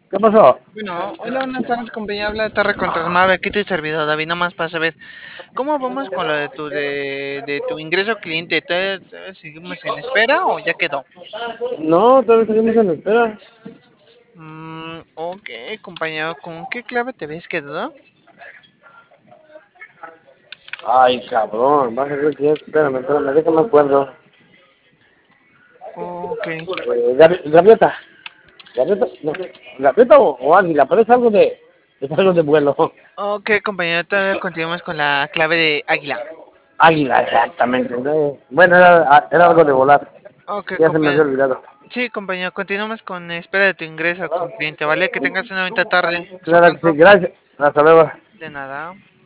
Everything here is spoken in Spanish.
¿Qué pasó? Bueno, hola, buenas tardes, compañía. Habla de Terra Contra Mar. Aquí te he servido, David. Nada más para saber cómo vamos con lo de tu ingreso cliente. ¿Todavía seguimos en espera o ya quedó? No, todavía seguimos en espera. Ok, compañero. ¿Con qué clave te habías quedado? Ay, cabrón, vas a ver que espérame, déjame acuerdo. Ok, Gaviota, no, gaviota o águila, pero es algo de vuelo. ok, compañero. Todavía continuamos con la clave de águila. Águila, exactamente. Bueno, era algo de volar. Ok, Ya se me compañero. había olvidado. Sí, compañero. Continuamos con espera de tu ingreso con cliente, ¿vale? Que tengas una bonita tarde. Hasta Claro que sí, pronto. gracias. Hasta luego. De nada.